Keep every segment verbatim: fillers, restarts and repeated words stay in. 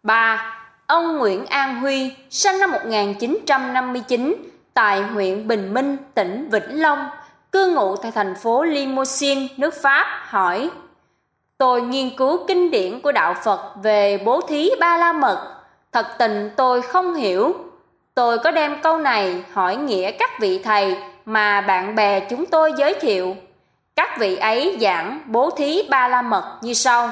ba. Ông Nguyễn An Huy, sinh năm một nghìn chín trăm năm mươi chín, tại huyện Bình Minh, tỉnh Vĩnh Long, cư ngụ tại thành phố Limousin, nước Pháp, hỏi: Tôi nghiên cứu kinh điển của Đạo Phật về bố thí Ba La Mật. Thật tình tôi không hiểu. Tôi có đem câu này hỏi nghĩa các vị thầy mà bạn bè chúng tôi giới thiệu. Các vị ấy giảng bố thí Ba La Mật như sau: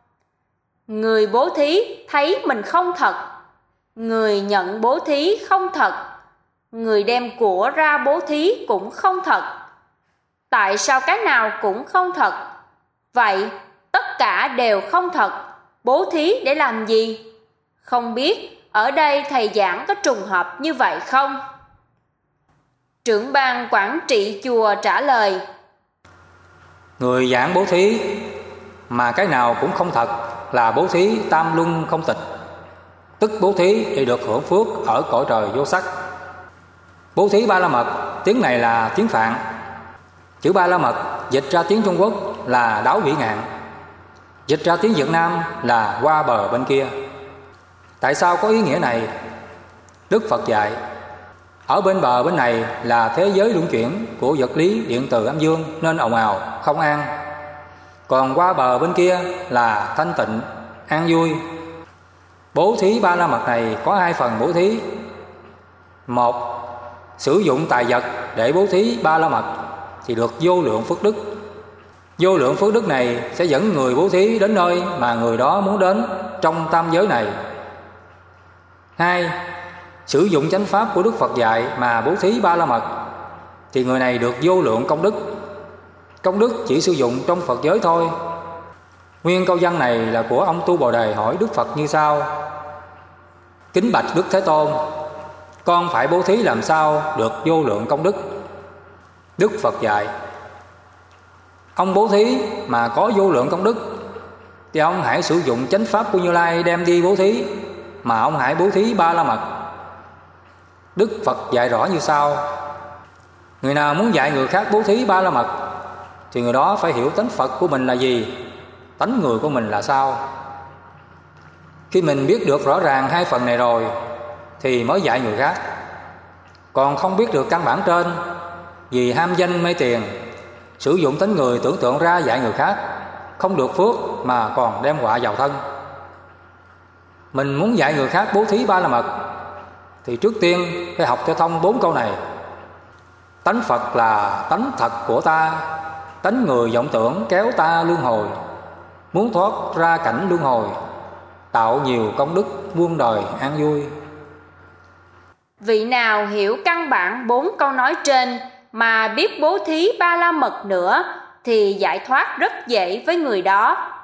Người bố thí thấy mình không thật, người nhận bố thí không thật, người đem của ra bố thí cũng không thật. Tại sao cái nào cũng không thật? Vậy tất cả đều không thật, bố thí để làm gì? Không biết ở đây thầy giảng có trùng hợp như vậy không? Trưởng ban quản trị chùa trả lời: Người giảng bố thí mà cái nào cũng không thật là bố thí tam luân không tịch, tức bố thí để được hưởng phước ở cõi trời vô sắc. Bố thí Ba La Mật tiếng này là tiếng Phạn. Chữ Ba La Mật dịch ra tiếng Trung Quốc là đáo vĩ ngạn, dịch ra tiếng Việt Nam là qua bờ bên kia. Tại sao có ý nghĩa này? Đức Phật dạy ở bên bờ bên này là thế giới luân chuyển của vật lý điện từ âm dương nên ồn ào không an, còn qua bờ bên kia là thanh tịnh an vui. Bố thí Ba La Mật này có hai phần bố thí. Một, sử dụng tài vật để bố thí Ba La Mật thì được vô lượng phước đức. Vô lượng phước đức này sẽ dẫn người bố thí đến nơi mà người đó muốn đến trong tam giới này. Hai, sử dụng chánh pháp của Đức Phật dạy mà bố thí Ba La Mật thì người này được vô lượng công đức. Công đức chỉ sử dụng trong Phật giới thôi. Nguyên câu văn này là của ông Tu Bồ Đề hỏi Đức Phật như sau: Kính bạch Đức Thế Tôn, con phải bố thí làm sao được vô lượng công đức? Đức Phật dạy: Ông bố thí mà có vô lượng công đức thì ông hãy sử dụng chánh pháp của Như Lai đem đi bố thí, mà ông hãy bố thí Ba La Mật. Đức Phật dạy rõ như sau: Người nào muốn dạy người khác bố thí Ba La Mật thì người đó phải hiểu tánh Phật của mình là gì, tánh người của mình là sao. Khi mình biết được rõ ràng hai phần này rồi thì mới dạy người khác. Còn không biết được căn bản trên, vì ham danh mê tiền, sử dụng tánh người tưởng tượng ra dạy người khác, không được phước mà còn đem họa vào thân. Mình muốn dạy người khác bố thí Ba La Mật thì trước tiên phải học cho thông bốn câu này: Tánh Phật là tánh thật của ta, tánh người vọng tưởng kéo ta luân hồi, muốn thoát ra cảnh luân hồi, tạo nhiều công đức muôn đời an vui. Vị nào hiểu căn bản bốn câu nói trên mà biết bố thí Ba La Mật nữa thì giải thoát rất dễ với người đó.